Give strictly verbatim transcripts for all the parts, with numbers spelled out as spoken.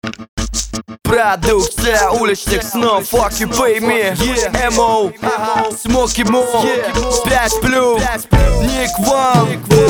Продукция уличных снов, fuck you pay me. эм о, Смоки Мо, пять плюс, Ник Ван.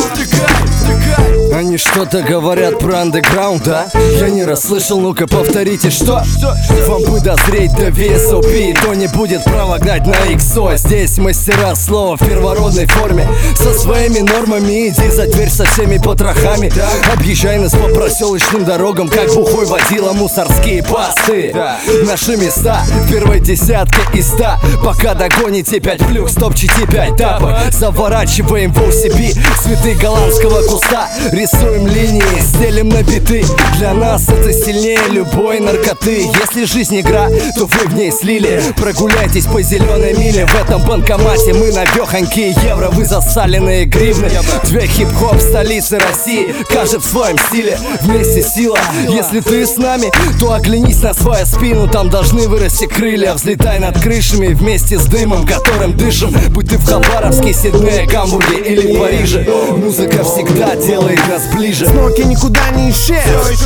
Они что-то говорят про андеграунд, да? Я не расслышал, ну-ка повторите, что? Вам бы дозреть до ви эс о пи, то не будет права гнать на икс о. Здесь мастера слова в первородной форме, со своими нормами, иди за дверь со всеми потрохами. Объезжай нас по проселочным дорогам, как бухой водила мусорские пасты. Наши места в первой десятке из ста. Пока догоните пять плюс, топчите пять тапок. Заворачиваем в о си би цветы голландского куста. Рисуем линии, стелим на биты. Для нас это сильнее любой наркоты. Если жизнь игра, то вы в ней слили. Прогуляйтесь по зеленой миле. В этом банкомате мы навехонькие евро, вы засаленные гривны. Две хип-хоп столицы России, каждый в своем стиле. Вместе сила. Если ты с нами, то оглянись на свою спину. Там должны вырасти крылья. Взлетай над крышами вместе с дымом, которым дышим. Будь ты в Хабаровске, Сиднее, Гамбурге или Париже, музыка всегда делает нас ближе. Смоки никуда не исчез.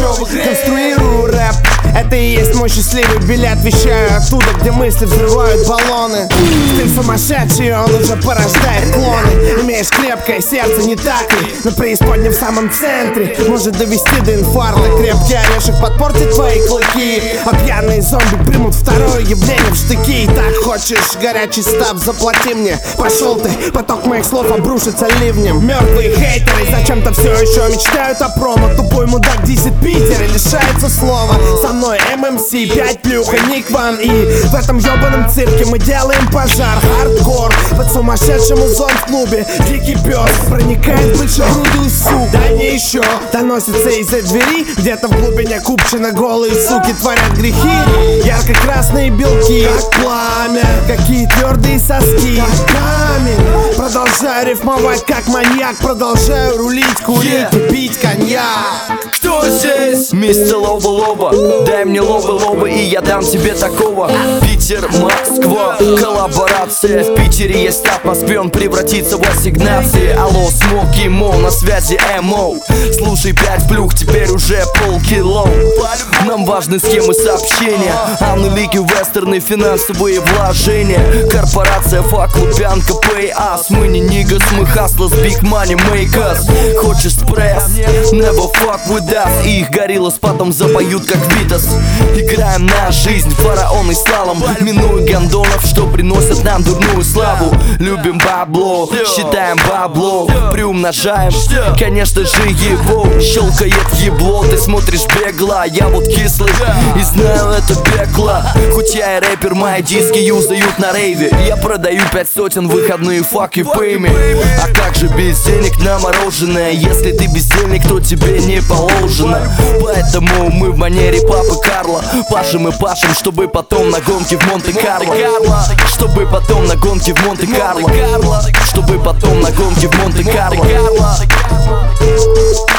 Конструирую рэп. Это и есть мой счастливый билет. Вещаю оттуда, где мысли взрывают баллоны. Стиль сумасшедший, он уже порождает клоны. Имеешь крепкое сердце, не так ли? Но преисподня в самом центре может довести до инфаркта. Крепкий орешек подпортит твои клыки, а пьяные зомби примут второе явление в штыки. Так хочешь горячий став, заплати мне. Пошел ты, поток моих слов обрушится ливнем. Мертвые хейтеры зачем-то все еще мечтают о промо. Тупой мудак десять Питер и лишается слова. Со мной эм эм си, пять плюха, Ник Ван. И в этом ебаном цирке мы делаем пожар. Хардкор под сумасшедшим узон в клубе. Дикий пес проникает в большегрудую суку. Да не еще доносится из-за двери. Где-то в глубине купчина голые суки творят грехи. Ярко-красные белки, как пламя. Какие твердые соски, как камень. Продолжаю рифмовать как маньяк. Продолжаю рулить, курить и пить коньяк. Кто здесь? Мистер Лоба-Лоба. Дай мне лоба-лоба, и я дам тебе такого. Питер, Москва, коллаборация. В Питере есть став, в Москве он превратится в ассигнации. Алло, Смоки Мо, на связи эм о. Слушай, пять плюх, теперь уже полкило. Нам важны схемы сообщения, аналики, вестерны, финансовые вложения. Корпорация, фак, Лубянка, pay us. Мы не нигас, мы хаслас, big money makers. Хочешь спресс? Never fuck with us. И их гориллас потом запоют как Витас. Играем на жизнь, фараон и слалом. Минуя гондонов, что приносят нам дурную славу. Любим бабло, считаем бабло, приумножаем, конечно же, его. Щелкает ебло, ты смотришь бегло. Я вот кислый и знаю это пекло. Хоть я и рэпер, мои диски юзают на рейве. Я продаю пять сотен, выходные, fuck you pay me. А как же без денег на мороженое? Если ты бездельник, то тебе не положено. Поэтому мы в манере папы Карло пашем и пашем, чтобы потом на гонке в Монте-Карло. Чтобы потом на гонке в Монте-Карло. Чтобы потом на гонке в Монте-Карло.